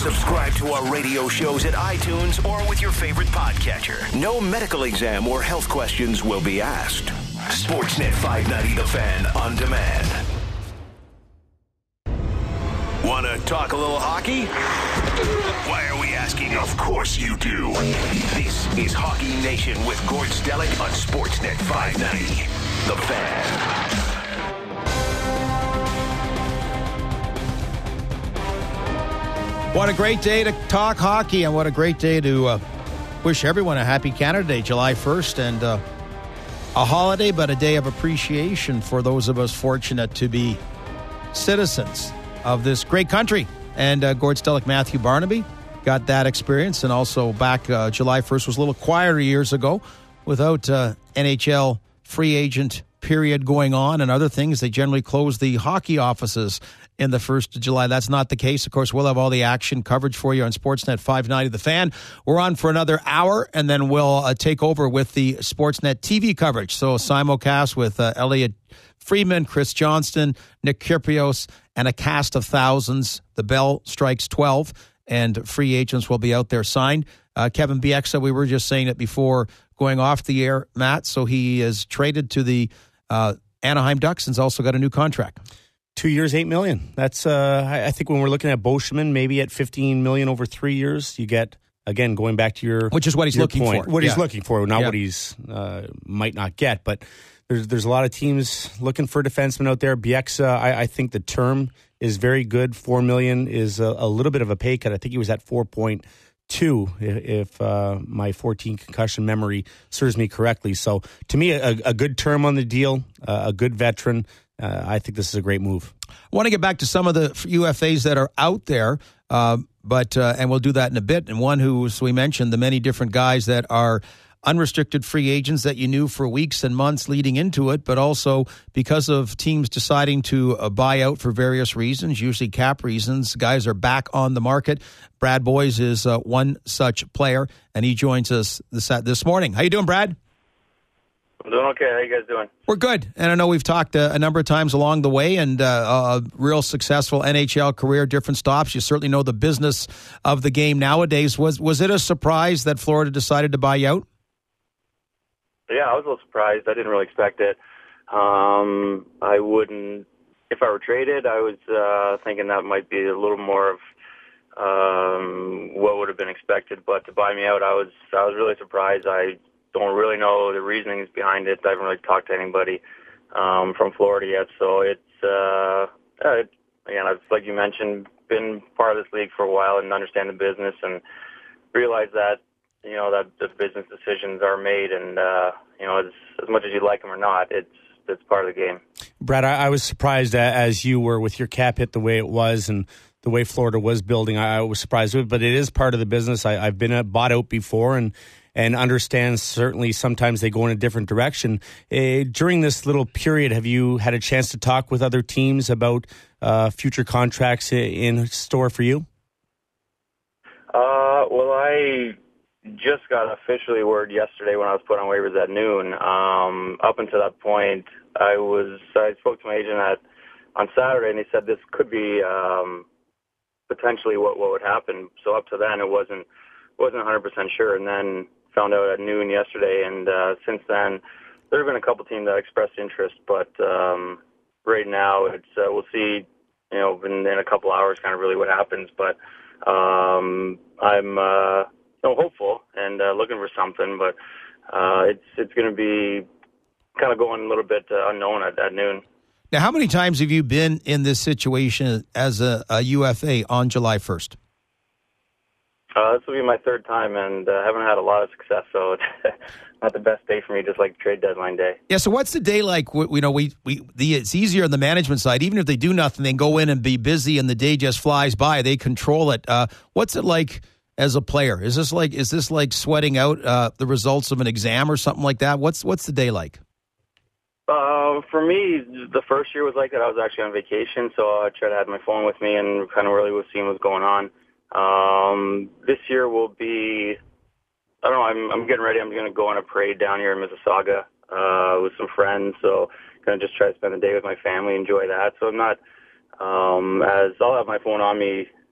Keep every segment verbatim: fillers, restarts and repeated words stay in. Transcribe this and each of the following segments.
Subscribe to our radio shows at iTunes or with your favorite podcatcher. No medical exam or health questions will be asked. Sportsnet five ninety The Fan on demand. Want to talk a little hockey? Why are we asking? Of course you do. This is Hockey Nation with Gord Stellick on Sportsnet five ninety The Fan. What a great day to talk hockey, and what a great day to uh, wish everyone a happy Canada Day, July first, and uh, a holiday, but a day of appreciation for those of us fortunate to be citizens of this great country. And uh, Gord Stellick, Matthew Barnaby got that experience, and also back uh, July first was a little quieter years ago without uh, N H L free agent period going on and other things. They generally close the hockey offices in the first of July. That's not the case. Of course, we'll have all the action coverage for you on Sportsnet five ninety The Fan. We're on for another hour, and then we'll uh, take over with the Sportsnet T V coverage. So simulcast with uh, Elliot Friedman, Chris Johnston, Nick Kyrgios, and a cast of thousands. The bell strikes twelve, and free agents will be out there signed. Uh, Kevin Bieksa, we were just saying it before going off the air, Matt, so he is traded to the uh, Anaheim Ducks and has also got a new contract. Two years, eight million. That's uh, I think when we're looking at Boschman, maybe at fifteen million over three years, you get again going back to your which is what he's looking point, for. What yeah. he's looking for, not yeah. what he's uh, might not get. But there's there's a lot of teams looking for defensemen out there. Bieksa, I, I think the term is very good. Four million is a, a little bit of a pay cut. I think he was at four point two, if uh, my fourteen concussion memory serves me correctly. So to me, a, a good term on the deal, uh, a good veteran. Uh, I think this is a great move. I want to get back to some of the U F As that are out there, uh, but uh, and we'll do that in a bit. And one who, as we mentioned, the many different guys that are unrestricted free agents that you knew for weeks and months leading into it, but also because of teams deciding to uh, buy out for various reasons, usually cap reasons, guys are back on the market. Brad Boys is uh, one such player, and he joins us this, uh, this morning. How you doing, Brad? I'm doing okay. How you guys doing? We're good. And I know we've talked uh, a number of times along the way, and uh, a real successful N H L career, different stops. You certainly know the business of the game nowadays. Was was it a surprise that Florida decided to buy you out? Yeah, I was a little surprised. I didn't really expect it. Um, I wouldn't, if I were traded, I was uh, thinking that might be a little more of um, what would have been expected. But to buy me out, I was I was really surprised. I don't really know the reasonings behind it. I haven't really talked to anybody um, from Florida yet. So it's, uh, it, again, I've, like you mentioned, been part of this league for a while and understand the business and realize that, you know, that the business decisions are made and, uh, you know, as, as much as you like them or not, it's it's part of the game. Brad, I, I was surprised as you were with your cap hit the way it was and the way Florida was building. I, I was surprised with it, but it is part of the business. I, I've been uh, bought out before and and understand certainly sometimes they go in a different direction. Uh, during this little period, have you had a chance to talk with other teams about uh, future contracts in store for you? Uh, well, I just got officially word yesterday when I was put on waivers at noon. Um, up until that point, I was I spoke to my agent at on Saturday, and he said this could be um, potentially what what would happen. So up to then, it wasn't wasn't one hundred percent sure, and then found out at noon yesterday, and uh, since then, there have been a couple teams that expressed interest, but um, right now, it's uh, we'll see, you know, in, in a couple hours, kind of really what happens. But um, I'm uh, you know, hopeful and uh, looking for something, but uh, it's it's going to be kind of going a little bit uh, unknown at, at noon. Now, how many times have you been in this situation as a, a U F A on July first? Uh, this will be my third time, and I uh, haven't had a lot of success, so it's not the best day for me, just like trade deadline day. Yeah, so what's the day like? You know, we, we the it's easier on the management side. Even if they do nothing, they go in and be busy, and the day just flies by. They control it. Uh, what's it like as a player? Is this like is this like sweating out uh, the results of an exam or something like that? What's what's the day like? Uh, for me, the first year was like that. I was actually on vacation, so I tried to have my phone with me and kind of really was seeing what's going on. Um, this year will be, I don't know, I'm, I'm getting ready. I'm going to go on a parade down here in Mississauga, uh, with some friends. So going to just try to spend the day with my family, enjoy that. So I'm not, um, as I'll have my phone on me,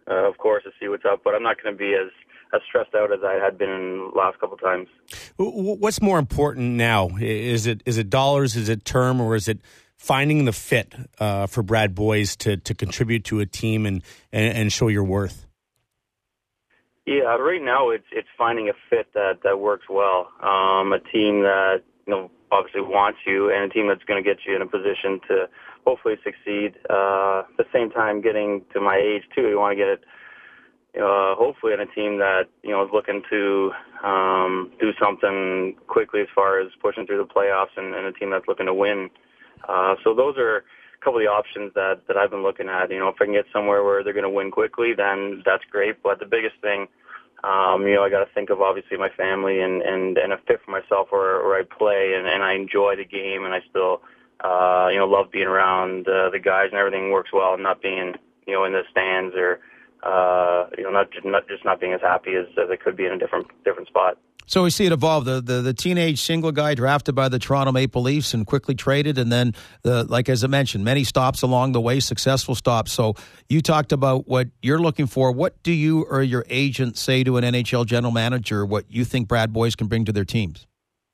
uh, of course, to see what's up. But I'm not going to be as, as stressed out as I had been in the last couple of times. What's more important now? Is it is it dollars? Is it term? Or is it finding the fit uh, for Brad Boyes to, to contribute to a team and, and, and show your worth? Yeah, right now it's it's finding a fit that, that works well. Um, a team that, you know, obviously wants you, and a team that's going to get you in a position to hopefully succeed. Uh, at the same time, getting to my age too, you want to get it, uh, hopefully, in a team that, you know, is looking to um, do something quickly as far as pushing through the playoffs, and, and a team that's looking to win. Uh, so those are a couple of the options that, that I've been looking at. You know, if I can get somewhere where they're going to win quickly, then that's great. But the biggest thing, um, you know, I got to think of obviously my family and, and, and a fit for myself where, where I play and, and I enjoy the game, and I still, uh, you know, love being around uh, the guys, and everything works well, and not being, you know, in the stands or, uh, you know, not just not just not being as happy as, as I could be in a different different spot. So we see it evolve. The, the the teenage single guy drafted by the Toronto Maple Leafs and quickly traded, and then, the like as I mentioned, many stops along the way, successful stops. So you talked about what you're looking for. What do you or your agent say to an N H L general manager, what you think Brad Boyes can bring to their teams?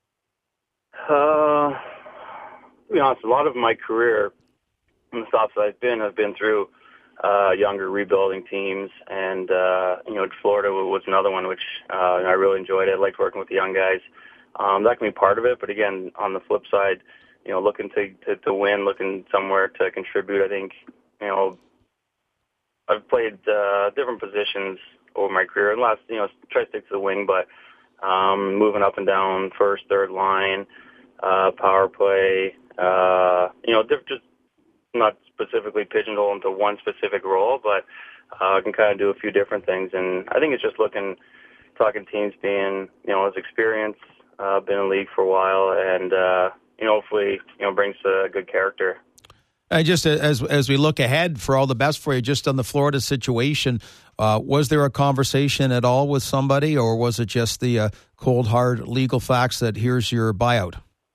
Uh, to be honest, a lot of my career and the stops that I've been have been through Uh, younger rebuilding teams, and uh, you know, Florida was another one which uh, I really enjoyed. I liked working with the young guys. Um, that can be part of it, but again, on the flip side, you know, looking to, to, to win, looking somewhere to contribute. I think, you know, I've played uh, different positions over my career. And last, you know, try to stick to the wing, but um, moving up and down, first, third line, uh, power play, uh, you know, diff- just not specifically pigeonholed into one specific role, but uh, I can kind of do a few different things. And I think it's just looking, talking teams being, you know, as experienced, uh, been in the league for a while, and, uh, you know, hopefully, you know, brings a good character. And just as as we look ahead, for all the best for you, just on the Florida situation, uh, was there a conversation at all with somebody, or was it just the uh, cold, hard legal facts that here's your buyout?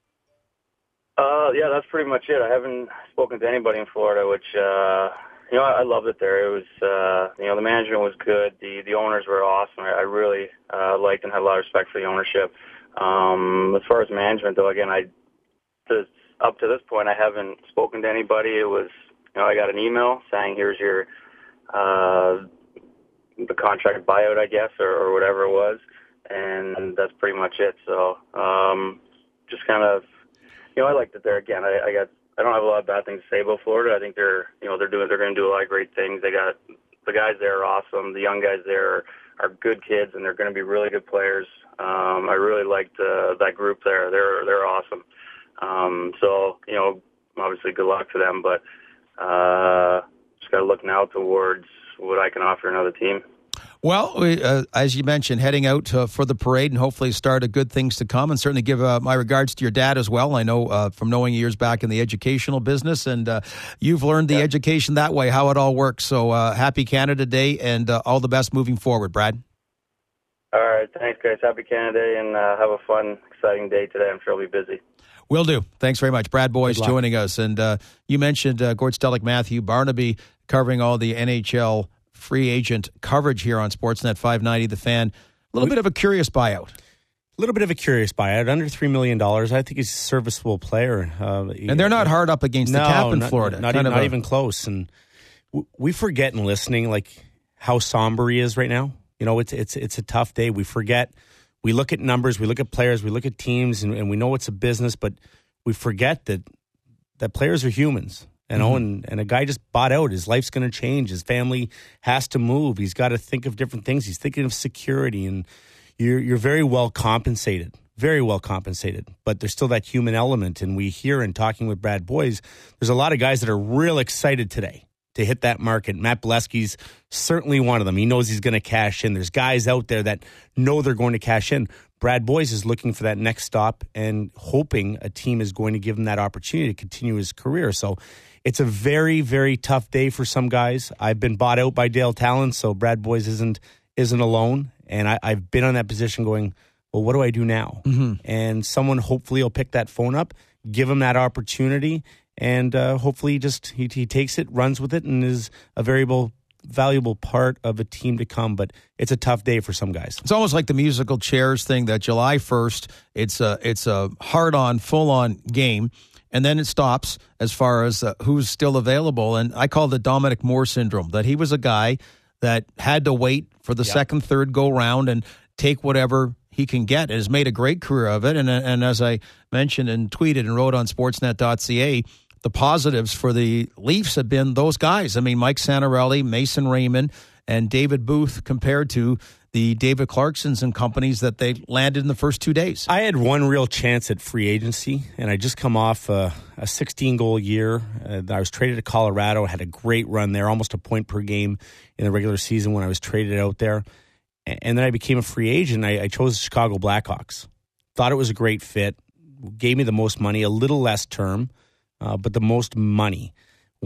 Uh, yeah, that's pretty much it. I haven't spoken to anybody in Florida, which, uh, you know, I, I loved it there. It was, uh, you know, the management was good. The the owners were awesome. I, I really uh, liked and had a lot of respect for the ownership. Um, as far as management, though, again, I to, up to this point, I haven't spoken to anybody. It was, you know, I got an email saying, here's your uh, the contract buyout, I guess, or, or whatever it was, and that's pretty much it. So um, just kind of, you know, I liked it there. Again, I, I got, I don't have a lot of bad things to say about Florida. I think they're, you know, they're doing, they're going to do a lot of great things. They got, the guys there are awesome. The young guys there are, are good kids, and they're going to be really good players. Um, I really liked uh, that group there. They're, they're awesome. Um, so, you know, obviously good luck to them, but uh, just got to look now towards what I can offer another team. Well, we, uh, as you mentioned, heading out uh, for the parade and hopefully start a good things to come, and certainly give uh, my regards to your dad as well. I know uh, from knowing years back in the educational business, and uh, you've learned the yeah. education that way, how it all works. So uh, happy Canada Day, and uh, all the best moving forward, Brad. All right. Thanks, guys. Happy Canada Day, and uh, have a fun, exciting day today. I'm sure I'll be busy. Will do. Thanks very much. Brad Boyes joining us. And uh, you mentioned uh, Gord Stellick, Matthew Barnaby covering all the N H L free agent coverage here on Sportsnet five ninety The Fan. A little bit of a curious buyout. A little bit of a curious buyout. Under three million dollars. I think he's a serviceable player. Uh, and they're not hard up against no, the cap in not, Florida. Not, even, not a, even close. And we forget in listening, like, how somber he is right now. You know, it's it's it's a tough day. We forget. We look at numbers, we look at players, we look at teams, and, and we know it's a business, but we forget that that players are humans. You know, mm-hmm. and, and a guy just bought out. His life's going to change. His family has to move. He's got to think of different things. He's thinking of security, and you're you're very well compensated, very well compensated. But there's still that human element, and we hear in talking with Brad Boyes, there's a lot of guys that are real excited today to hit that market. Matt Bolesky's certainly one of them. He knows he's going to cash in. There's guys out there that know they're going to cash in. Brad Boyes is looking for that next stop and hoping a team is going to give him that opportunity to continue his career. So it's a very, very tough day for some guys. I've been bought out by Dale Talon, so Brad Boyes isn't isn't alone. And I, I've been on that position going, well, what do I do now? Mm-hmm. And someone hopefully will pick that phone up, give him that opportunity, and uh, hopefully just he, he takes it, runs with it, and is a valuable valuable part of a team to come, but it's a tough day for some guys. It's almost like the musical chairs thing that July first, it's a, it's a hard-on, full-on game, and then it stops as far as uh, who's still available. And I call it the Dominic Moore syndrome, that he was a guy that had to wait for the yep. second, third go-round and take whatever he can get, and has made a great career of it. And, and as I mentioned and tweeted and wrote on sportsnet dot c a, the positives for the Leafs have been those guys. I mean, Mike Santorelli, Mason Raymond, and David Booth compared to the David Clarksons and companies that they landed in the first two days. I had one real chance at free agency, and I just come off a, a sixteen-goal year. Uh, I was traded to Colorado, had a great run there, almost a point per game in the regular season when I was traded out there. And then I became a free agent. I, I chose the Chicago Blackhawks. Thought it was a great fit. Gave me the most money, a little less term, uh, but the most money.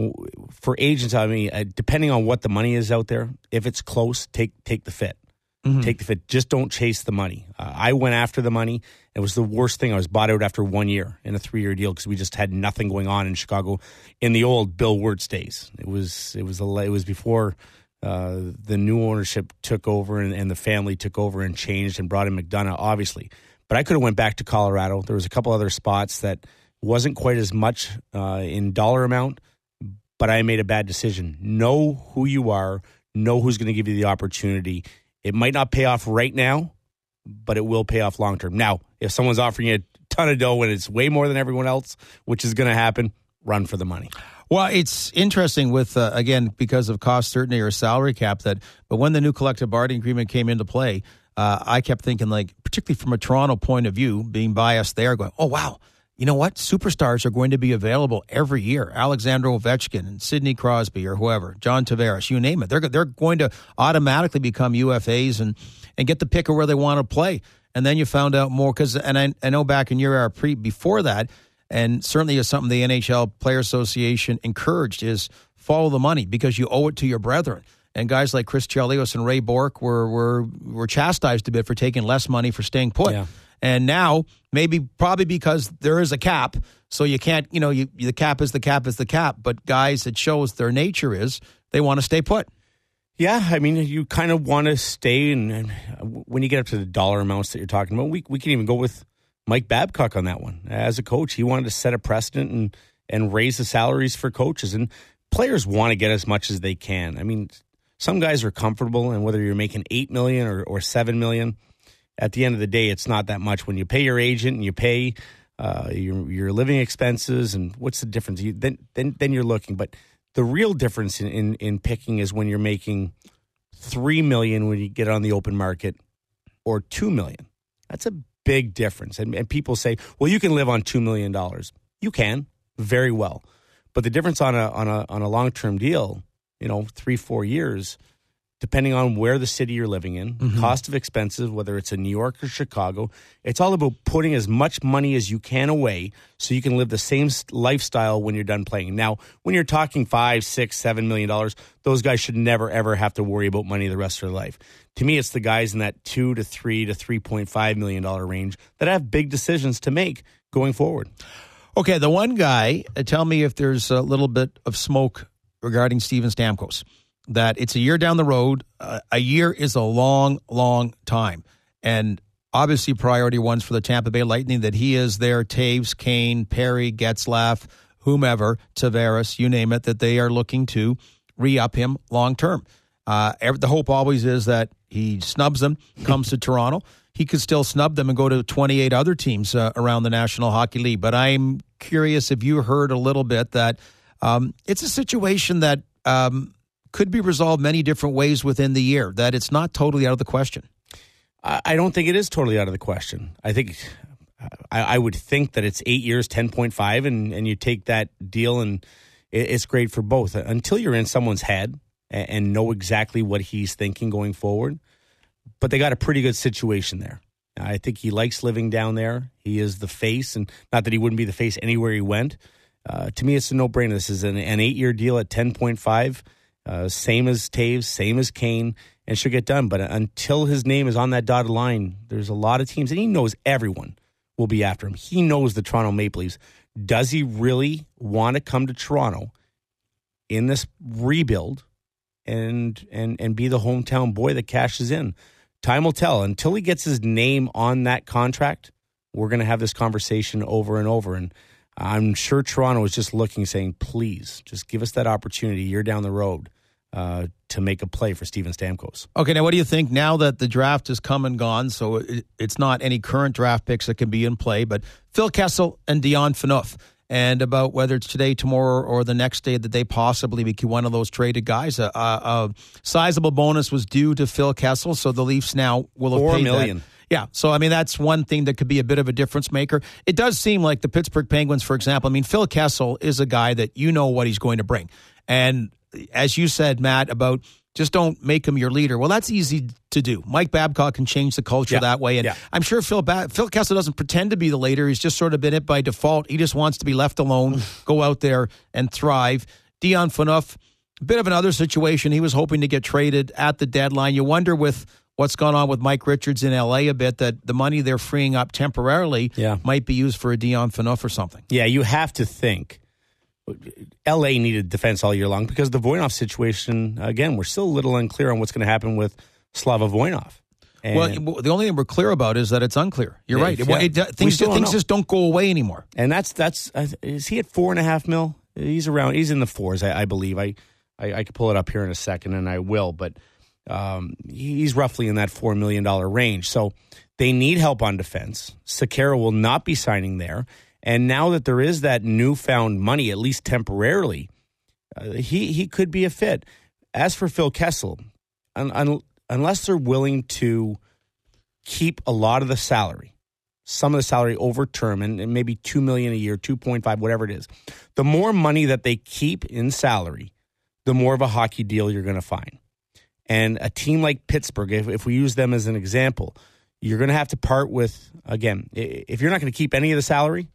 For agents, I mean, uh, depending on what the money is out there, if it's close, take take the fit. Mm-hmm. Take the fit. Just don't chase the money. Uh, I went after the money. It was the worst thing. I was bought out after one year in a three-year deal because we just had nothing going on in Chicago in the old Bill Wirtz days. It was it was a, it was before uh, the new ownership took over and, and the family took over and changed and brought in McDonough, obviously. But I could have went back to Colorado. There was a couple other spots that wasn't quite as much uh, in dollar amount, but I made a bad decision. Know who you are. Know who's going to give you the opportunity. It might not pay off right now, but it will pay off long term. Now, if someone's offering you a ton of dough and it's way more than everyone else, which is going to happen, run for the money. Well, it's interesting with, uh, again, because of cost certainty or salary cap, that, but when the new collective bargaining agreement came into play, uh, I kept thinking, like, particularly from a Toronto point of view, being biased there, going, oh, wow, you know what? Superstars are going to be available every year. Alexander Ovechkin and Sidney Crosby or whoever, John Tavares, you name it. They're they're going to automatically become U F As and, and get the pick of where they want to play. And then you found out more, because, and I, I know back in your era pre, before that, and certainly is something the N H L Player Association encouraged, is follow the money because you owe it to your brethren. And guys like Chris Chelios and Ray Bourque were, were, were chastised a bit for taking less money for staying put. Yeah. And now, maybe probably because there is a cap, so you can't, you know, you, the cap is the cap is the cap. But guys, it shows their nature is they want to stay put. Yeah, I mean, you kind of want to stay. And, and when you get up to the dollar amounts that you're talking about, we we can even go with Mike Babcock on that one. As a coach, he wanted to set a precedent and, and raise the salaries for coaches. And players want to get as much as they can. I mean, some guys are comfortable, and whether you're making eight million dollars or, or seven million dollars, at the end of the day, it's not that much. When you pay your agent and you pay uh, your your living expenses, and what's the difference? You, then then then you're looking. But the real difference in, in, in picking is when you're making three million dollars when you get on the open market, or two million dollars. That's a big difference. And, and people say, well, you can live on two million dollars. You can, very well. But the difference on a on a on a long term deal, you know, three four years. Depending on where the city you're living in, mm-hmm. cost of expenses, whether it's in New York or Chicago, it's all about putting as much money as you can away so you can live the same lifestyle when you're done playing. Now, when you're talking five, six, seven million dollars, those guys should never, ever have to worry about money the rest of their life. To me, it's the guys in that two to three to three point five million dollar range that have big decisions to make going forward. Okay, the one guy, uh, tell me if there's a little bit of smoke regarding Steven Stamkos. That it's a year down the road. Uh, a year is a long, long time. And obviously priority ones for the Tampa Bay Lightning, that he is there, Taves, Kane, Perry, Getzlaf, whomever, Tavares, you name it, that they are looking to re-up him long-term. Uh, every, the hope always is that he snubs them, comes to Toronto. He could still snub them and go to twenty-eight other teams uh, around the National Hockey League. But I'm curious if you heard a little bit that um, it's a situation that um, – could be resolved many different ways within the year, that it's not totally out of the question. I don't think it is totally out of the question. I think I, I would think that it's eight years, ten point five, and, and you take that deal, and it, it's great for both. Until you're in someone's head and, and know exactly what he's thinking going forward. But they got a pretty good situation there. I think he likes living down there. He is the face, and not that he wouldn't be the face anywhere he went. Uh, to me, it's a no-brainer. This is an, an eight-year deal at ten point five. Uh, same as Taves, same as Kane, and should get done. But until his name is on that dotted line, there's a lot of teams, and he knows everyone will be after him. He knows the Toronto Maple Leafs. Does he really want to come to Toronto in this rebuild and and and be the hometown boy that cashes in. Time will tell. Until he gets his name on that contract, we're going to have this conversation over and over. And I'm sure Toronto is just looking, saying, please, just give us that opportunity. You're down the road uh, to make a play for Steven Stamkos. Okay, now what do you think now that the draft has come and gone? So it, it's not any current draft picks that can be in play, but Phil Kessel and Dion Phaneuf. And about whether it's today, tomorrow, or the next day that they possibly become one of those traded guys. A, a, a sizable bonus was due to Phil Kessel, so the Leafs now will have Four paid million. that. Yeah, so I mean, that's one thing that could be a bit of a difference maker. It does seem like the Pittsburgh Penguins, for example, I mean, Phil Kessel is a guy that you know what he's going to bring. And as you said, Matt, about just don't make him your leader. Well, that's easy to do. Mike Babcock can change the culture yeah. that way. And yeah. I'm sure Phil ba- Phil Kessel doesn't pretend to be the leader. He's just sort of been it by default. He just wants to be left alone, go out there and thrive. Dion Phaneuf, a bit of another situation. He was hoping to get traded at the deadline. You wonder with what's gone on with Mike Richards in L A a bit, that the money they're freeing up temporarily yeah. might be used for a Dion Phaneuf or something. Yeah, you have to think. L A needed defense all year long because the Voynov situation, again, we're still a little unclear on what's going to happen with Slava Voynov. And well, the only thing we're clear about is that it's unclear. You're right. Yeah. It, it, things things just don't go away anymore. And that's, that's is he at four and a half mil? He's around, he's in the fours, I, I believe. I, I, I could pull it up here in a second, and I will, but um, he's roughly in that four million dollars range. So they need help on defense. Sekera will not be signing there. And now that there is that newfound money, at least temporarily, uh, he he could be a fit. As for Phil Kessel, un, un, unless they're willing to keep a lot of the salary, some of the salary over term, and, and maybe two million dollars a year, two point five, whatever it is, the more money that they keep in salary, the more of a hockey deal you're going to find. And a team like Pittsburgh, if, if we use them as an example, you're going to have to part with, again, if you're not going to keep any of the salary,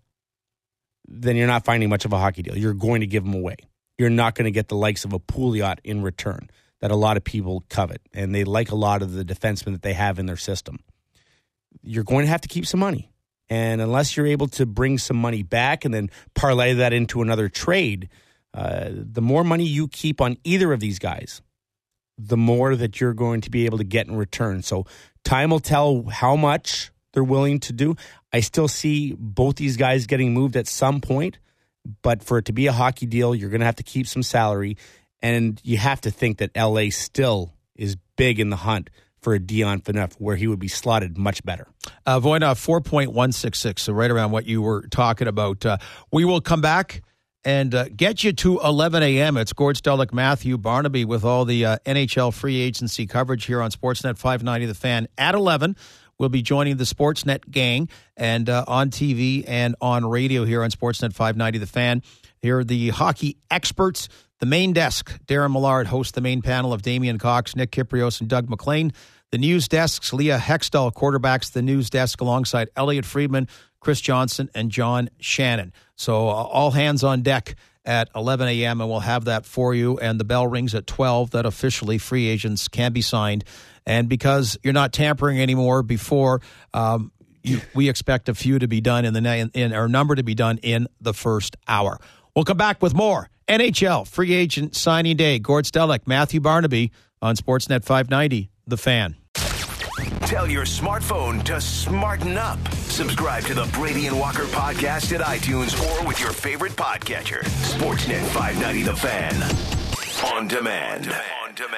then you're not finding much of a hockey deal. You're going to give them away. You're not going to get the likes of a Pouliot in return that a lot of people covet, and they like a lot of the defensemen that they have in their system. You're going to have to keep some money. And unless you're able to bring some money back and then parlay that into another trade, uh, the more money you keep on either of these guys, the more that you're going to be able to get in return. So time will tell how much they're willing to do. I still see both these guys getting moved at some point, but for it to be a hockey deal, you're going to have to keep some salary, and you have to think that L A still is big in the hunt for a Dion Phaneuf, where he would be slotted much better. Uh, Voynov, four point one six six, so right around what you were talking about. Uh, we will come back and uh, get you to eleven a.m. It's Gord Stellick, Matthew Barnaby with all the uh, N H L free agency coverage here on Sportsnet five ninety The Fan at eleven. We'll be joining the Sportsnet gang and uh, on T V and on radio here on Sportsnet five ninety The Fan. Here are the hockey experts. The main desk, Darren Millard hosts the main panel of Damian Cox, Nick Kiprios, and Doug McLean. The news desks, Leah Hextall quarterbacks the news desk alongside Elliot Friedman, Chris Johnson, and John Shannon. So uh, all hands on deck at eleven a.m., and we'll have that for you. And the bell rings at twelve that officially free agents can be signed. And because you're not tampering anymore before, um, you, we expect a few to be done in the in, in or a number to be done in the first hour. We'll come back with more N H L free agent signing day. Gord Stellick, Matthew Barnaby on Sportsnet five ninety, The Fan. Tell your smartphone to smarten up. Subscribe to the Brady and Walker podcast at iTunes or with your favorite podcatcher. Sportsnet five ninety The Fan. On demand. On demand.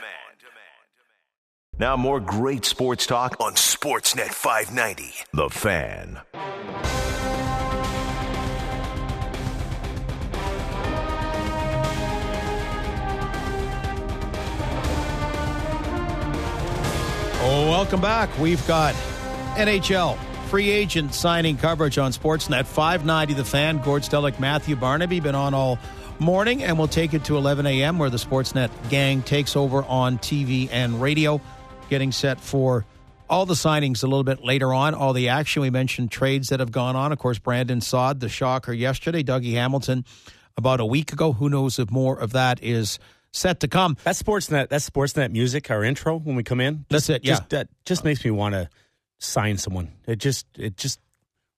Now more great sports talk on Sportsnet five ninety The Fan. Oh, welcome back. We've got N H L free agent signing coverage on Sportsnet five ninety The Fan. Gord Stellick, Matthew Barnaby been on all morning, and we'll take it to eleven a.m. where the Sportsnet gang takes over on T V and radio, getting set for all the signings a little bit later on, all the action. We mentioned trades that have gone on. Of course, Brandon Saad, the shocker yesterday, Dougie Hamilton about a week ago. Who knows if more of that is set to come. That's Sportsnet. That's Sportsnet music. Our intro when we come in. That's it. Yeah, just, that just makes me want to sign someone. It just, it just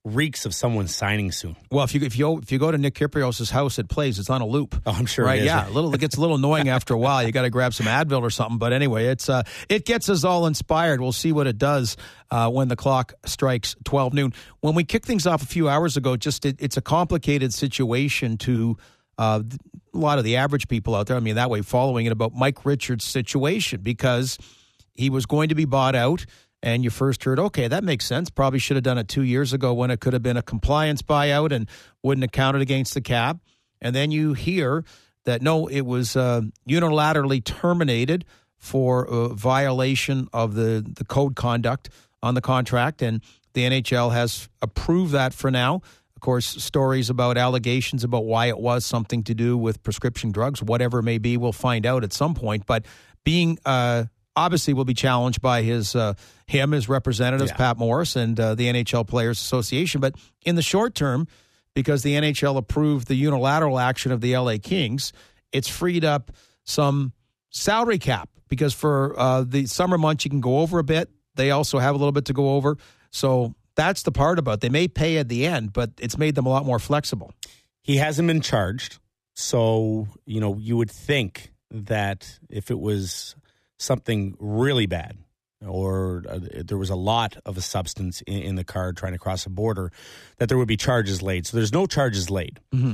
reeks of someone signing soon. Well, if you if you if you go to Nick Kyprios' house, it plays. It's on a loop. Oh, I'm sure. Right? It is. Yeah, a little. It gets a little annoying after a while. You got to grab some Advil or something. But anyway, it's uh, it gets us all inspired. We'll see what it does uh, when the clock strikes twelve noon. When we kicked things off a few hours ago, just it, it's a complicated situation to uh, a lot of the average people out there. I mean, that way, following it about Mike Richards' situation, because he was going to be bought out. And you first heard, okay, that makes sense. Probably should have done it two years ago when it could have been a compliance buyout and wouldn't have counted against the cap. And then you hear that, no, it was uh, unilaterally terminated for a violation of the, the code conduct on the contract. And the N H L has approved that for now. Of course, stories about allegations about why it was something to do with prescription drugs, whatever it may be, we'll find out at some point. But being... Uh, Obviously, will be challenged by his uh, him, his representatives, yeah. Pat Morris, and uh, the N H L Players Association. But in the short term, because the N H L approved the unilateral action of the L A Kings, it's freed up some salary cap. Because for uh, the summer months, you can go over a bit. They also have a little bit to go over. So that's the part about it. They may pay at the end, but it's made them a lot more flexible. He hasn't been charged. So, you know, you would think that if it was something really bad, or uh, there was a lot of a substance in, in the car trying to cross a border, that there would be charges laid. So there's no charges laid. Mm-hmm.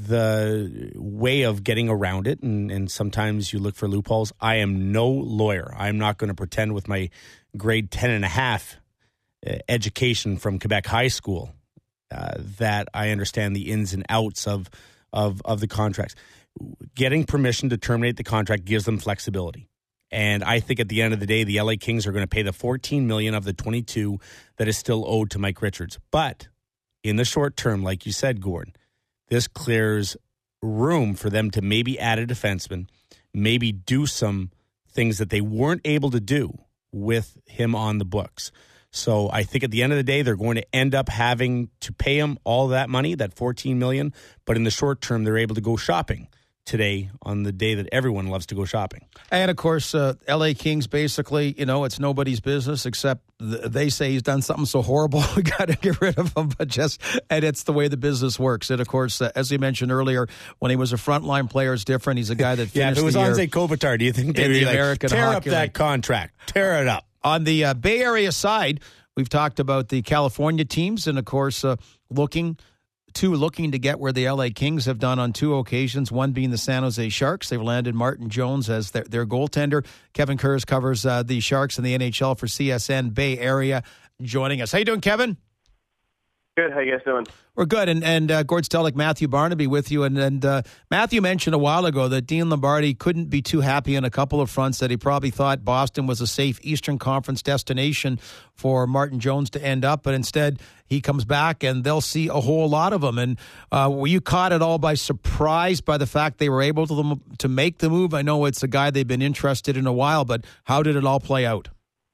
The way of getting around it, and, and sometimes you look for loopholes. I am no lawyer. I'm not going to pretend with my grade ten and a half uh, education from Quebec High School uh, that I understand the ins and outs of, of, of the contracts. Getting permission to terminate the contract gives them flexibility. And I think at the end of the day, the L A Kings are going to pay the fourteen million dollars of the twenty-two that is still owed to Mike Richards. But in the short term, like you said, Gordon, this clears room for them to maybe add a defenseman, maybe do some things that they weren't able to do with him on the books. So I think at the end of the day, they're going to end up having to pay him all that money, that fourteen million dollars. But in the short term, they're able to go shopping today on the day that everyone loves to go shopping. And, of course, uh, L A Kings, basically, you know, it's nobody's business except th- they say he's done something so horrible, we got to get rid of him. But just, and it's the way the business works. And, of course, uh, as we mentioned earlier, when he was a frontline player, it's different. He's a guy that finished yeah, if it was the year Anze Kopitar, do you think they'd be the like, American tear Hockey up that League. contract, tear it up? On the uh, Bay Area side, we've talked about the California teams and, of course, uh, looking Two looking to get where the L A Kings have done on two occasions, one being the San Jose Sharks. They've landed Martin Jones as their, their goaltender. Kevin Kurz covers uh, the Sharks in the N H L for C S N Bay Area, joining us. How you doing, Kevin? Good. How you guys doing? We're good. And, and uh, Gord Stellick, Matthew Barnaby with you. And, and uh, Matthew mentioned a while ago that Dean Lombardi couldn't be too happy on a couple of fronts, that he probably thought Boston was a safe Eastern Conference destination for Martin Jones to end up. But instead, he comes back and they'll see a whole lot of them. And uh, were you caught at all by surprise by the fact they were able to, to make the move? I know it's a guy they've been interested in a while, but how did it all play out?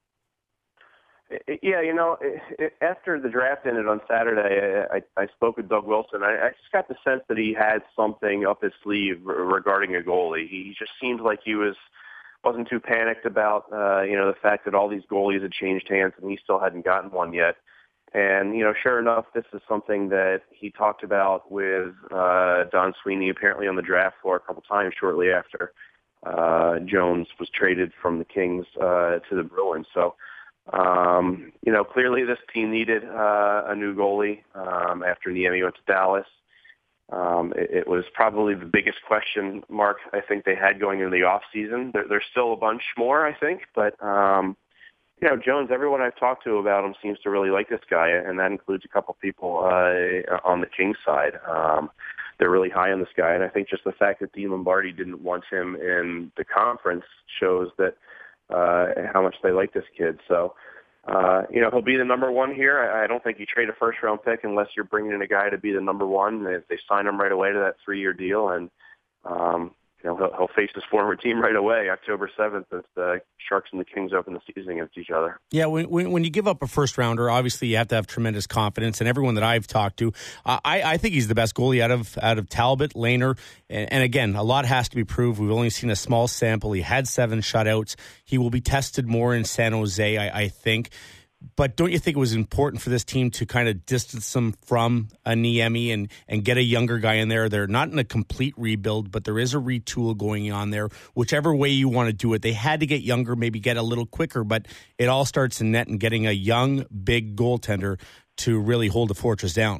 Yeah, you know, after the draft ended on Saturday, I, I spoke with Doug Wilson. I, I just got the sense that he had something up his sleeve regarding a goalie. He just seemed like he was wasn't too panicked about uh, you know the fact that all these goalies had changed hands and he still hadn't gotten one yet. And you know, sure enough, this is something that he talked about with uh, Don Sweeney apparently on the draft floor a couple times shortly after uh, Jones was traded from the Kings uh, to the Bruins. So. Um, you know, clearly this team needed uh, a new goalie um, after Niemi went to Dallas. Um, it, it was probably the biggest question mark I think they had going into the off season. There, there's still a bunch more, I think, but um, you know, Jones. Everyone I've talked to about him seems to really like this guy, and that includes a couple people uh, on the Kings side. Um, they're really high on this guy, and I think just the fact that Dean Lombardi didn't want him in the conference shows that. Uh, how much they like this kid. So, uh, you know, he'll be the number one here. I, I don't think you trade a first-round pick unless you're bringing in a guy to be the number one. They, they sign him right away to that three-year deal, and, um, you know, he'll, he'll face his former team right away, October seventh, as the Sharks and the Kings open the season against each other. Yeah, when, when, when you give up a first-rounder, obviously you have to have tremendous confidence, and everyone that I've talked to, uh, I, I think he's the best goalie out of out of Talbot, Lehner, and, and again, a lot has to be proved. We've only seen a small sample. He had seven shutouts. He will be tested more in San Jose, I, I think. But don't you think it was important for this team to kind of distance them from a Niemi and, and get a younger guy in there? They're not in a complete rebuild, but there is a retool going on there. Whichever way you want to do it, they had to get younger, maybe get a little quicker, but it all starts in net and getting a young, big goaltender to really hold the Fortress down.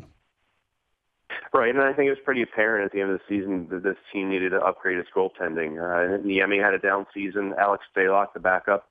Right, and I think it was pretty apparent at the end of the season that this team needed to upgrade its goaltending. Uh, Niemi had a down season. Alex Stalock, the backup,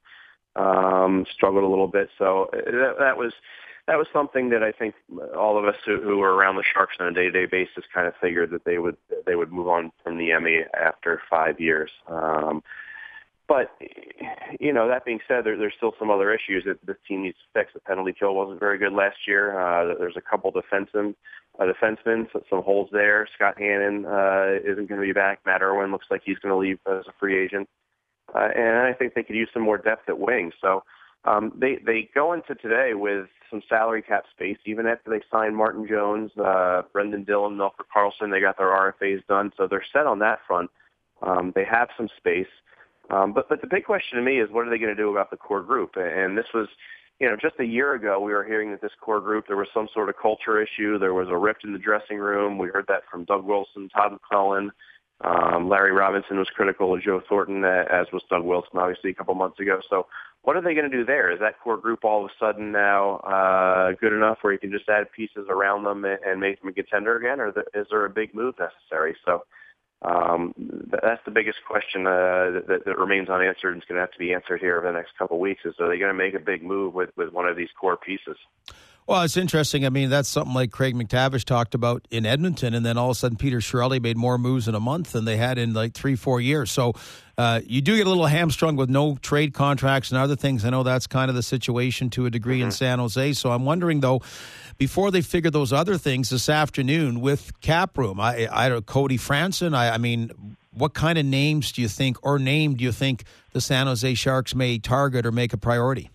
um, struggled a little bit. So that, that was that was something that I think all of us who, who were around the Sharks on a day-to-day basis kind of figured that they would they would move on from Niemi after five years. Um, but you know, that being said, there, there's still some other issues that this team needs to fix. The penalty kill wasn't very good last year. Uh, there's a couple defensemen. A defenseman, so some holes there. Scott Hannon uh, isn't going to be back. Matt Irwin looks like he's going to leave as a free agent. Uh, and I think they could use some more depth at wing. So um, they, they go into today with some salary cap space, even after they signed Martin Jones, uh, Brendan Dillon, Melker Karlsson. They got their R F As done, so they're set on that front. Um, they have some space. Um, but, but the big question to me is, what are they going to do about the core group? And this was... You know, just a year ago, we were hearing that this core group, there was some sort of culture issue. There was a rift in the dressing room. We heard that from Doug Wilson, Todd McClellan. Um, Larry Robinson was critical of Joe Thornton, as was Doug Wilson, obviously, a couple months ago. So what are they going to do there? Is that core group all of a sudden now uh, good enough where you can just add pieces around them and make them a contender again, or is there a big move necessary? So Um, that's the biggest question uh, that, that remains unanswered and is going to have to be answered here over the next couple of weeks. Is are they going to make a big move with, with one of these core pieces? Well, it's interesting. I mean, that's something like Craig McTavish talked about in Edmonton, and then all of a sudden Peter Chiarelli made more moves in a month than they had in like three, four years. So uh, you do get a little hamstrung with no trade contracts and other things. I know that's kind of the situation to a degree mm-hmm. in San Jose. So I'm wondering, though, before they figure those other things this afternoon with cap room, I, I don't Cody Franson, I, I mean, what kind of names do you think, or name do you think the San Jose Sharks may target or make a priority?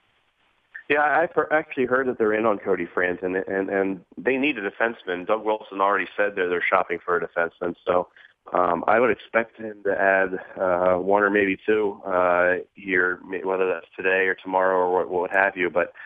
Yeah, I've actually heard that they're in on Cody Franson, and, and they need a defenseman. Doug Wilson already said they're, they're shopping for a defenseman, so um, I would expect him to add uh, one or maybe two uh, here, whether that's today or tomorrow or what, what have you, but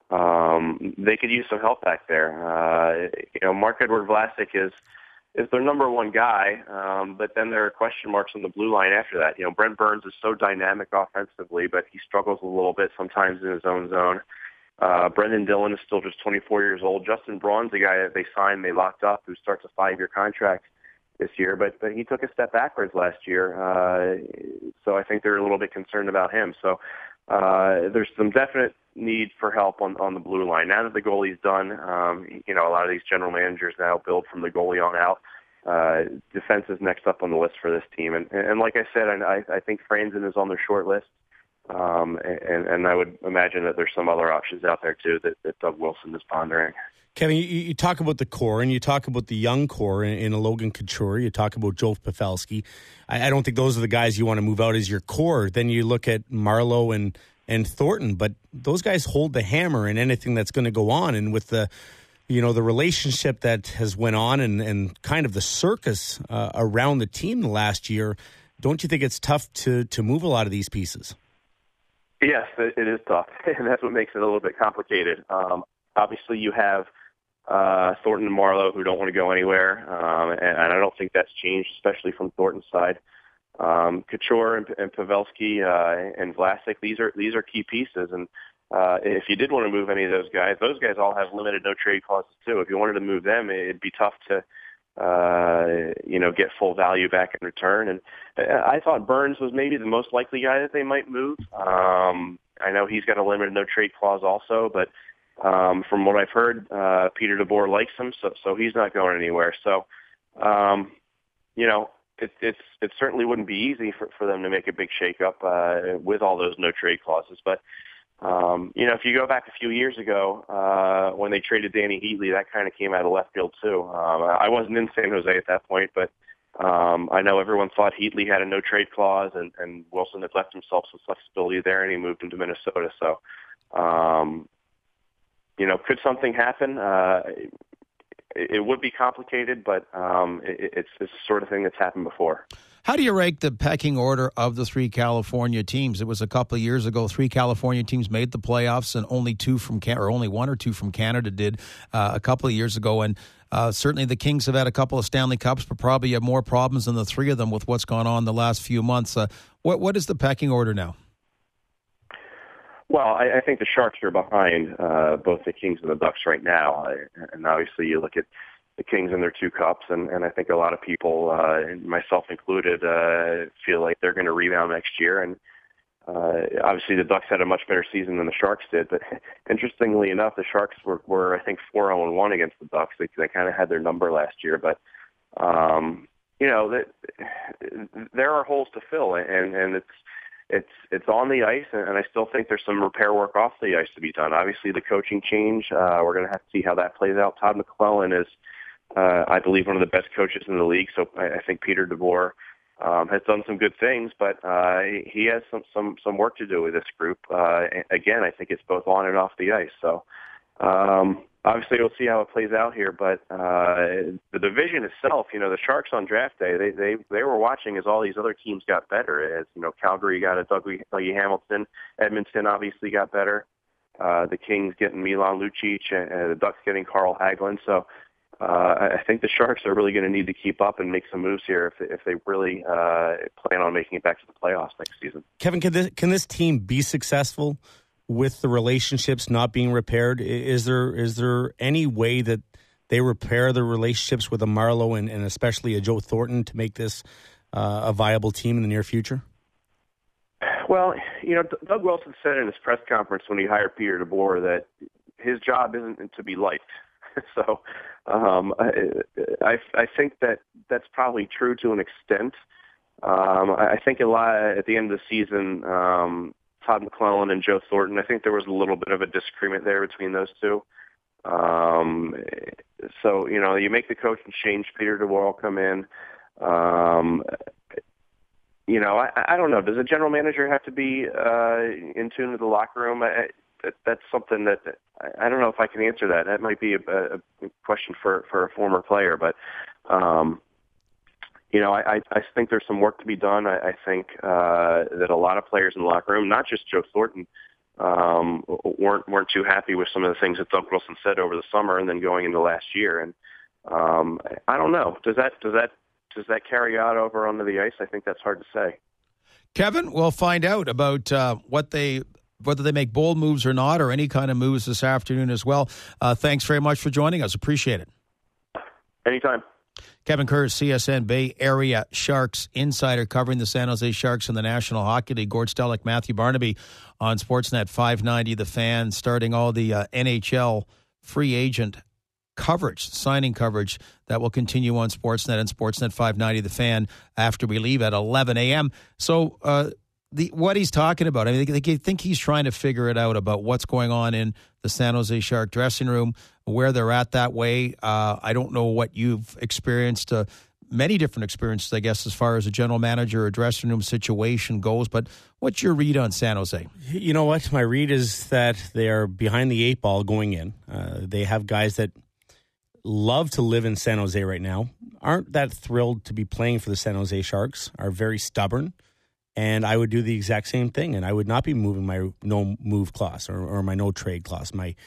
um, they could use some help back there. Uh, you know, Marc-Edouard Vlasic is is their number one guy, um, but then there are question marks on the blue line after that. You know, Brent Burns is so dynamic offensively, but he struggles a little bit sometimes in his own zone. Uh, Brendan Dillon is still just twenty-four years old. Justin Braun's the guy that they signed, they locked up, who starts a five-year contract this year, but, but he took a step backwards last year, uh, so I think they're a little bit concerned about him. So uh, there's some definite need for help on, on the blue line. Now that the goalie's done, um, you know, a lot of these general managers now build from the goalie on out. Uh, defense is next up on the list for this team. And, and like I said, I, I think Franzen is on their short list. Um, and, and I would imagine that there's some other options out there, too, that, that Doug Wilson is pondering. Kevin, you, you talk about the core, and you talk about the young core in, in a Logan Couture. You talk about Joe Pavelski. I, I don't think those are the guys you want to move out as your core. Then you look at Marleau and, and Thornton, but those guys hold the hammer in anything that's going to go on. And with the, you know, the relationship that has went on and, and kind of the circus uh, around the team the last year, don't you think it's tough to, to move a lot of these pieces? Yes, it is tough, and that's what makes it a little bit complicated. Um, obviously, you have uh, Thornton and Marleau who don't want to go anywhere, um, and, and I don't think that's changed, especially from Thornton's side. Um, Couture and, and Pavelski uh, and Vlasic, these are these are key pieces, and uh, if you did want to move any of those guys, those guys all have limited no trade clauses too. If you wanted to move them, it'd be tough to uh, you know get full value back in return. And I thought Burns was maybe the most likely guy that they might move. Um, I know he's got a limited no trade clause also, but um, from what I've heard, uh, Peter DeBoer likes him, so so he's not going anywhere. So um, you know. It, it's it certainly wouldn't be easy for, for them to make a big shakeup uh, with all those no trade clauses. But um, you know, if you go back a few years ago uh, when they traded Danny Heatley, that kind of came out of left field too. Um, I wasn't in San Jose at that point, but um, I know everyone thought Heatley had a no trade clause, and, and Wilson had left himself some flexibility there, and he moved him to Minnesota. So um, you know, could something happen? Uh, It would be complicated, but um, it, it's, it's the sort of thing that's happened before. How do you rank the pecking order of the three California teams? It was a couple of years ago, three California teams made the playoffs, and only two from Can- or only one or two from Canada did uh, a couple of years ago. And uh, certainly the Kings have had a couple of Stanley Cups, but probably have more problems than the three of them with what's gone on the last few months. Uh, what what is the pecking order now? Well, I, I think the Sharks are behind uh, both the Kings and the Ducks right now, and obviously you look at the Kings and their two cups, and, and I think a lot of people, uh, myself included, uh, feel like they're going to rebound next year. And uh, obviously the Ducks had a much better season than the Sharks did. But interestingly enough, the Sharks were, were I think, four oh one against the Ducks. They, they kind of had their number last year. But, um, you know, that, there are holes to fill, and, and it's it's it's on the ice, and I still think there's some repair work off the ice to be done. Obviously, the coaching change, uh, we're going to have to see how that plays out. Todd McClellan is, Uh, I believe, one of the best coaches in the league. So I, I think Peter DeBoer um, has done some good things, but uh, he has some, some, some work to do with this group. Uh, again, I think it's both on and off the ice. So um, obviously we'll see how it plays out here, but uh, the division itself, you know, the Sharks on draft day, they, they, they were watching as all these other teams got better. As, you know, Calgary got a Dougie, Dougie Hamilton, Edmonton obviously got better. Uh, the Kings getting Milan Lucic, and, and the Ducks getting Carl Hagelin. So Uh, I think the Sharks are really going to need to keep up and make some moves here if, if they really uh, plan on making it back to the playoffs next season. Kevin, can this, can this team be successful with the relationships not being repaired? Is there is there any way that they repair the relationships with a Marleau and, and especially a Joe Thornton to make this uh, a viable team in the near future? Well, you know, Doug Wilson said in his press conference when he hired Peter DeBoer that his job isn't to be liked. So um, I, I, I think that that's probably true to an extent. Um, I think a lot at the end of the season, um, Todd McClellan and Joe Thornton, I think there was a little bit of a disagreement there between those two. Um, so, you know, you make the coaching change, Peter DeBoer will come in. Um, you know, I, I don't know. Does a general manager have to be uh, in tune with the locker room? I, that, that's something that I don't know if I can answer that. That might be a, a question for, for a former player, but um, you know, I, I think there's some work to be done. I, I think uh, that a lot of players in the locker room, not just Joe Thornton, um, weren't weren't too happy with some of the things that Doug Wilson said over the summer and then going into last year. And um, I don't know. Does that does that does that carry out over onto the ice? I think that's hard to say. Kevin, we'll find out about uh, what they. whether they make bold moves or not, or any kind of moves this afternoon as well. Uh, thanks very much for joining us. Appreciate it. Anytime. Kevin Kerr, C S N Bay Area Sharks insider covering the San Jose Sharks in the National Hockey League. Gord Stellick, Matthew Barnaby on Sportsnet five ninety, The Fan, starting all the uh, N H L free agent coverage, signing coverage that will continue on Sportsnet and Sportsnet five ninety, The Fan, after we leave at eleven a.m. So, uh, The, what he's talking about, I mean, they, they think he's trying to figure it out about what's going on in the San Jose Shark dressing room, where they're at that way. Uh, I don't know what you've experienced, uh, many different experiences, I guess, as far as a general manager or dressing room situation goes, but what's your read on San Jose? You know what? My read is that they are behind the eight ball going in. Uh, they have guys that love to live in San Jose right now, aren't that thrilled to be playing for the San Jose Sharks, are very stubborn. And I would do the exact same thing, and I would not be moving my no move clause or, or my no trade clause. My,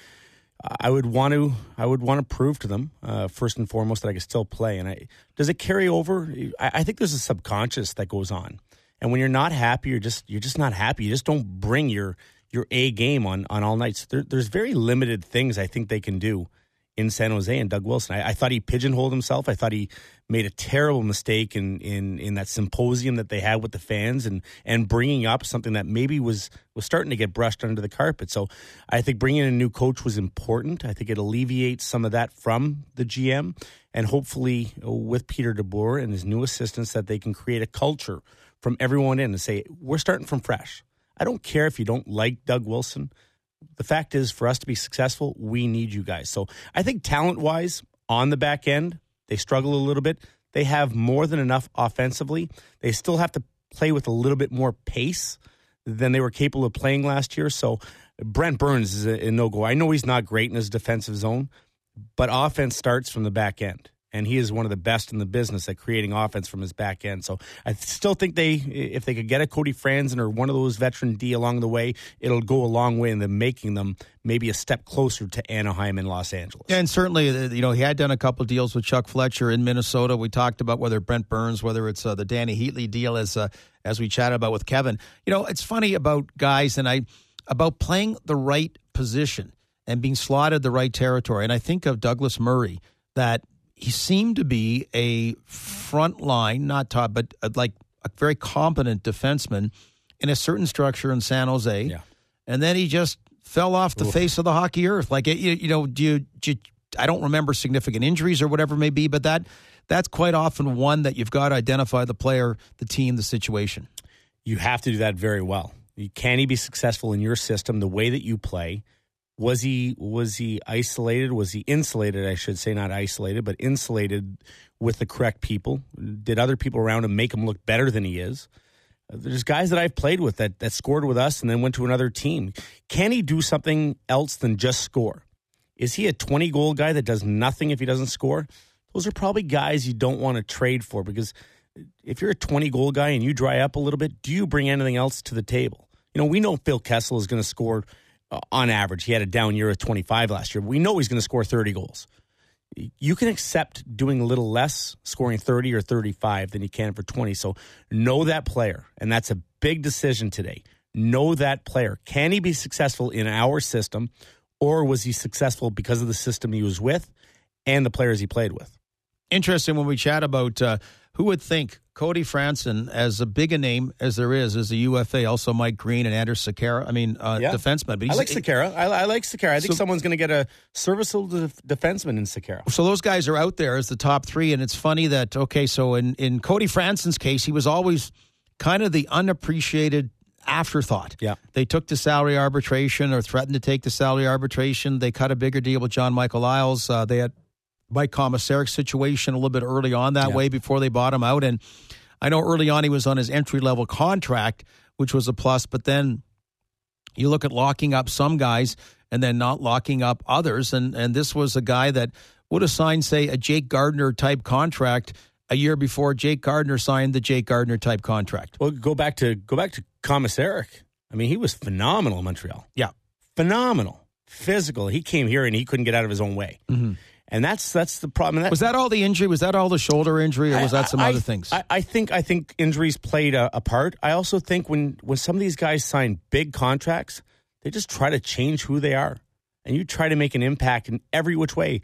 I would want to, I would want to prove to them uh, first and foremost that I can still play. And I, does it carry over? I, I think there's a subconscious that goes on, and when you're not happy, you're just you're just not happy. You just don't bring your your A game on on all nights. There, there's very limited things I think they can do in San Jose and Doug Wilson. I, I thought he pigeonholed himself. I thought he made a terrible mistake in, in, in that symposium that they had with the fans and, and bringing up something that maybe was, was starting to get brushed under the carpet. So I think bringing in a new coach was important. I think it alleviates some of that from the G M, and hopefully with Peter DeBoer and his new assistants that they can create a culture from everyone in and say, we're starting from fresh. I don't care if you don't like Doug Wilson. The fact is, for us to be successful, we need you guys. So I think talent-wise, on the back end, they struggle a little bit. They have more than enough offensively. They still have to play with a little bit more pace than they were capable of playing last year. So Brent Burns is a, a no-go. I know he's not great in his defensive zone, but offense starts from the back end. And he is one of the best in the business at creating offense from his back end. So I still think they, if they could get a Cody Franzen or one of those veteran D along the way, it'll go a long way in them making them maybe a step closer to Anaheim and Los Angeles. And certainly, you know, he had done a couple of deals with Chuck Fletcher in Minnesota. We talked about whether Brent Burns, whether it's uh, the Danny Heatley deal, as uh, as we chatted about with Kevin. You know, it's funny about guys and I about playing the right position and being slotted the right territory. And I think of Douglas Murray, that he seemed to be a front line, not top, but like a very competent defenseman in a certain structure in San Jose. Yeah. And then he just fell off the Oof. face of the hockey earth. Like, you, you know, do you, do you, I don't remember significant injuries or whatever it may be, but that that's quite often one that you've got to identify the player, the team, the situation. You have to do that very well. Can he be successful in your system, the way that you play? Was he was he isolated? Was he insulated, I should say, not isolated, but insulated with the correct people? Did other people around him make him look better than he is? There's guys that I've played with that, that scored with us and then went to another team. Can he do something else than just score? Is he a twenty-goal guy that does nothing if he doesn't score? Those are probably guys you don't want to trade for, because if you're a twenty-goal guy and you dry up a little bit, do you bring anything else to the table? You know, we know Phil Kessel is going to score. Uh, on average, he had a down year of twenty-five last year. We know he's going to score thirty goals. You can accept doing a little less, scoring thirty or thirty-five than you can for twenty. So know that player, and that's a big decision today. Know that player. Can he be successful in our system, or was he successful because of the system he was with and the players he played with? Interesting when we chat about uh, who would think Cody Franzen, as a big a name as there is, as a U F A, also Mike Green and Anders Sekera. I mean, uh, yeah. defenseman. But he's, I like Sekera. I, I like Sekera. I think so, someone's going to get a serviceable def- defenseman in Sekera. So those guys are out there as the top three, and it's funny that, okay, so in, in Cody Franzen's case, he was always kind of the unappreciated afterthought. Yeah. They took the salary arbitration or threatened to take the salary arbitration. They cut a bigger deal with John Michael Isles. Uh, they had Mike Komisarik's situation a little bit early on that yeah. way before they bought him out. And I know early on he was on his entry-level contract, which was a plus, but then you look at locking up some guys and then not locking up others, and, and this was a guy that would have signed, say, a Jake Gardiner-type contract a year before Jake Gardiner signed the Jake Gardiner-type contract. Well, go back to go back to Komisarek. I mean, he was phenomenal in Montreal. Yeah. Phenomenal. Physical. He came here and he couldn't get out of his own way. Mm-hmm. And that's that's the problem. That, was that all the injury? Was that all the shoulder injury, or was I, that some I, other things? I, I think I think injuries played a, a part. I also think when, when some of these guys sign big contracts, they just try to change who they are. And you try to make an impact in every which way.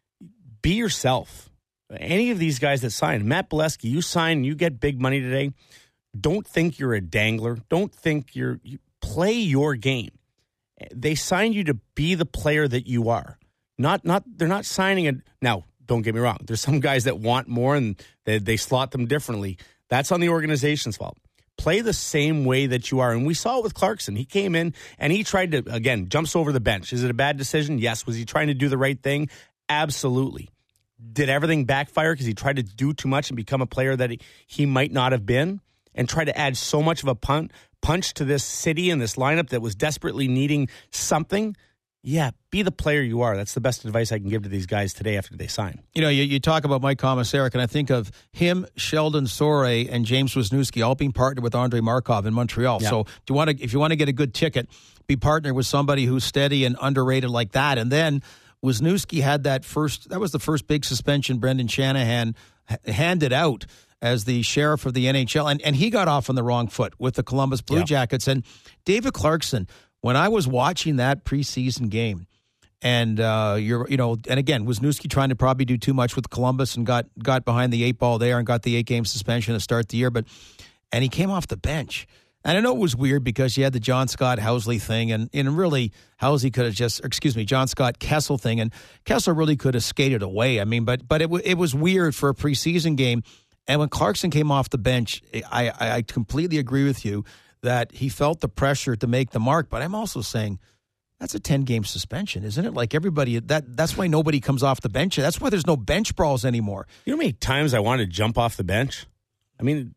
Be yourself. Any of these guys that sign, Matt Bolesky, you sign, you get big money today. Don't think you're a dangler. Don't think you're you play your game. They signed you to be the player that you are. Not, not. They're not signing it now. Don't get me wrong. There's some guys that want more and they, they slot them differently. That's on the organization's fault. Play the same way that you are, and we saw it with Clarkson. He came in and he tried to again jumps over the bench. Is it a bad decision? Yes. Was he trying to do the right thing? Absolutely. Did everything backfire because he tried to do too much and become a player that he, he might not have been, and try to add so much of a punch punch to this city and this lineup that was desperately needing something? Yeah, be the player you are. That's the best advice I can give to these guys today after they sign. You know, you, you talk about Mike Komisarek, and I think of him, Sheldon Sorey, and James Wisniewski all being partnered with Andrei Markov in Montreal. Yeah. So if you want to, if you want to get a good ticket, be partnered with somebody who's steady and underrated like that. And then Wisniewski had that first, that was the first big suspension Brendan Shanahan handed out as the sheriff of the N H L. And, and he got off on the wrong foot with the Columbus Blue yeah. Jackets. And David Clarkson, when I was watching that preseason game, and uh, you're, you know, and again, Wisniewski trying to probably do too much with Columbus and got got behind the eight ball there and got the eight game suspension to start the year, but and he came off the bench. And I know it was weird because you had the John Scott Housley thing, and, and really Housley could have just, excuse me, John Scott Kessel thing, and Kessel really could have skated away. I mean, but but it it was weird for a preseason game. And when Clarkson came off the bench, I I completely agree with you that he felt the pressure to make the mark. But I'm also saying that's a ten-game suspension, isn't it? Like everybody, that that's why nobody comes off the bench. That's why there's no bench brawls anymore. You know how many times I wanted to jump off the bench? I mean,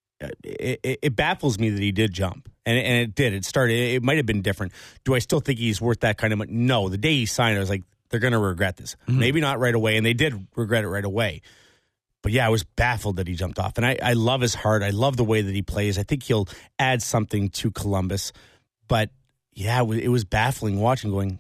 it, it, it baffles me that he did jump. And, and it did. It started. It might have been different. Do I still think he's worth that kind of money? No. The day he signed, I was like, they're going to regret this. Mm-hmm. Maybe not right away, and they did regret it right away. But yeah, I was baffled that he jumped off. And I, I love his heart. I love the way that he plays. I think he'll add something to Columbus. But yeah, it was baffling watching, going,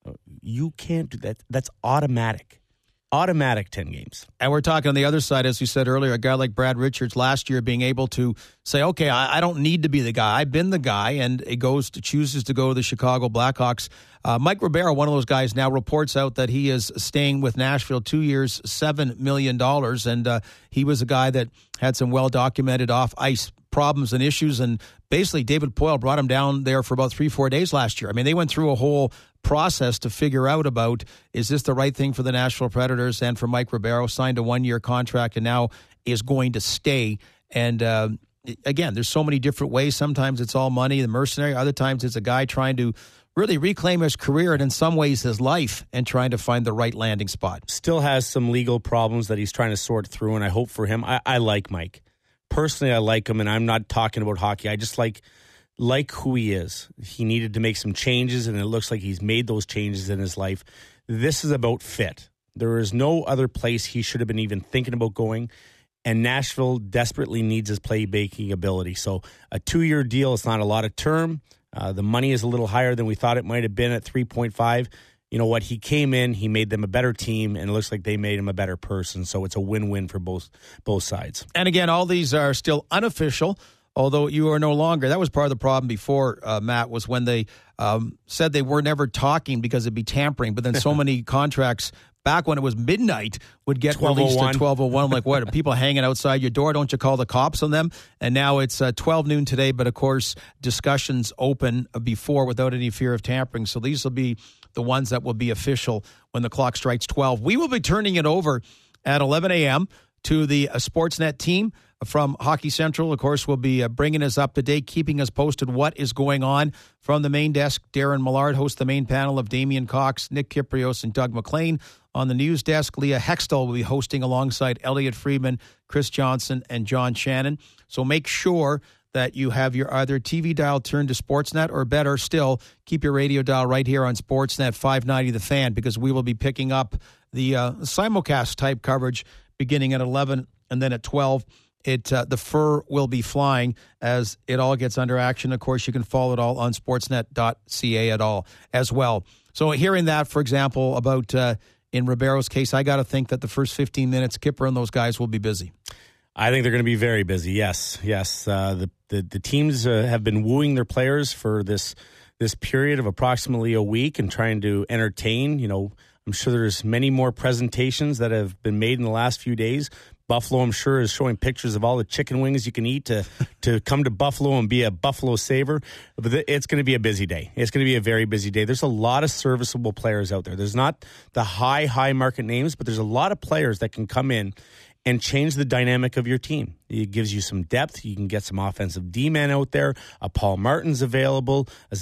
you can't do that. That's automatic. Automatic ten games. And we're talking on the other side, as you said earlier, a guy like Brad Richards last year being able to say, okay, I, I don't need to be the guy. I've been the guy, and it goes to, chooses to go to the Chicago Blackhawks. Uh, Mike Ribeiro, one of those guys, now reports out that he is staying with Nashville two years, seven million dollars. And uh, he was a guy that had some well-documented off-ice problems and issues. And basically, David Poile brought him down there for about three, four days last year. I mean, they went through a whole process to figure out about, is this the right thing for the Nashville Predators? And for Mike Ribeiro, signed a one-year contract and now is going to stay. And uh, again, there's so many different ways. Sometimes it's all money, the mercenary. Other times it's a guy trying to really reclaim his career and in some ways his life and trying to find the right landing spot. Still has some legal problems that he's trying to sort through, and I hope for him. I, I like Mike. Personally, I like him, and I'm not talking about hockey. I just like like who he is. He needed to make some changes, and it looks like he's made those changes in his life. This is about fit. There is no other place he should have been even thinking about going, and Nashville desperately needs his playmaking ability. So a two-year deal, it's not a lot of term. Uh, the money is a little higher than we thought it might have been at three point five. You know what? He came in, he made them a better team, and it looks like they made him a better person. So it's a win-win for both both sides. And again, all these are still unofficial, although you are no longer. That was part of the problem before, uh, Matt, was when they um, said they were never talking because it'd be tampering. But then so many contracts back when it was midnight would get released at twelve oh one. I'm like, what, are people hanging outside your door? Don't you call the cops on them? And now it's uh, twelve noon today, but of course, discussions open before without any fear of tampering. So these will be the ones that will be official when the clock strikes twelve. We will be turning it over at eleven a.m. to the uh, Sportsnet team from Hockey Central. Of course, will be uh, bringing us up to date, keeping us posted what is going on from the main desk. Darren Millard hosts the main panel of Damian Cox, Nick Kiprios, and Doug McLean. On the news desk, Leah Hextall will be hosting alongside Elliot Friedman, Chris Johnson, and John Shannon. So make sure that you have your either T V dial turned to Sportsnet, or better still, keep your radio dial right here on Sportsnet five ninety The Fan, because we will be picking up the uh, simulcast type coverage beginning at eleven and then at twelve. It uh, the fur will be flying as it all gets under action. Of course, you can follow it all on sportsnet dot c a at all as well. So hearing that, for example, about uh, in Ribeiro's case, I got to think that the first fifteen minutes, Kipper and those guys will be busy. I think they're going to be very busy. Yes, yes. Uh, the, the the teams uh, have been wooing their players for this this period of approximately a week and trying to entertain. You know, I'm sure there's many more presentations that have been made in the last few days. Buffalo, I'm sure, is showing pictures of all the chicken wings you can eat to to come to Buffalo and be a Buffalo Saver. But it's going to be a busy day. It's going to be a very busy day. There's a lot of serviceable players out there. There's not the high, high market names, but there's a lot of players that can come in and change the dynamic of your team. It gives you some depth. You can get some offensive D-men out there. A Paul Martin's available. A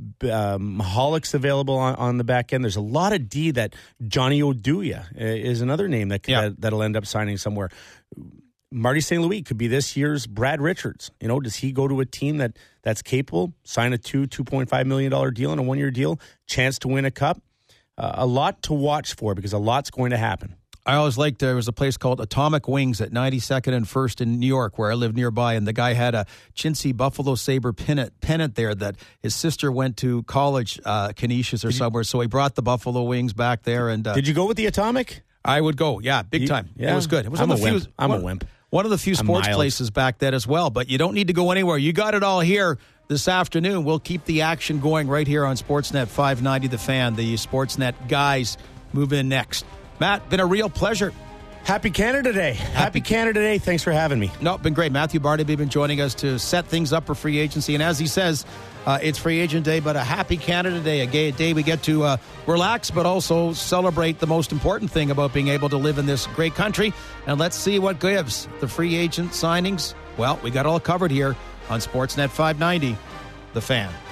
um, Mahalik's available on, on the back end. There's a lot of D that Johnny Oduya is another name that, yeah. that that'll end up signing somewhere. Marty Saint Louis could be this year's Brad Richards. You know, does he go to a team that that's capable, sign a two, two point five million dollars deal and a one-year deal, chance to win a cup? Uh, a lot to watch for because a lot's going to happen. I always liked, there was a place called Atomic Wings at ninety-second and first in New York where I lived nearby, and the guy had a chintzy Buffalo Sabre pennant, pennant there that his sister went to college, uh, Canisius or did somewhere, you, so he brought the Buffalo Wings back there. And uh, did you go with the Atomic? I would go, yeah, big you, time. Yeah. It was good. It was I'm, one a, of the wimp. few, I'm one, a wimp. One of the few sports places back then as well, but you don't need to go anywhere. You got it all here this afternoon. We'll keep the action going right here on Sportsnet five ninety The Fan. The Sportsnet guys move in next. Matt, been a real pleasure. Happy Canada Day. Happy, Happy Canada Day. Thanks for having me. No, been great. Matthew Barnaby been joining us to set things up for free agency. And as he says, uh, it's free agent day, but a happy Canada Day, a gay day we get to uh, relax, but also celebrate the most important thing about being able to live in this great country. And let's see what gives. The free agent signings, well, we got all covered here on Sportsnet five ninety, The Fan.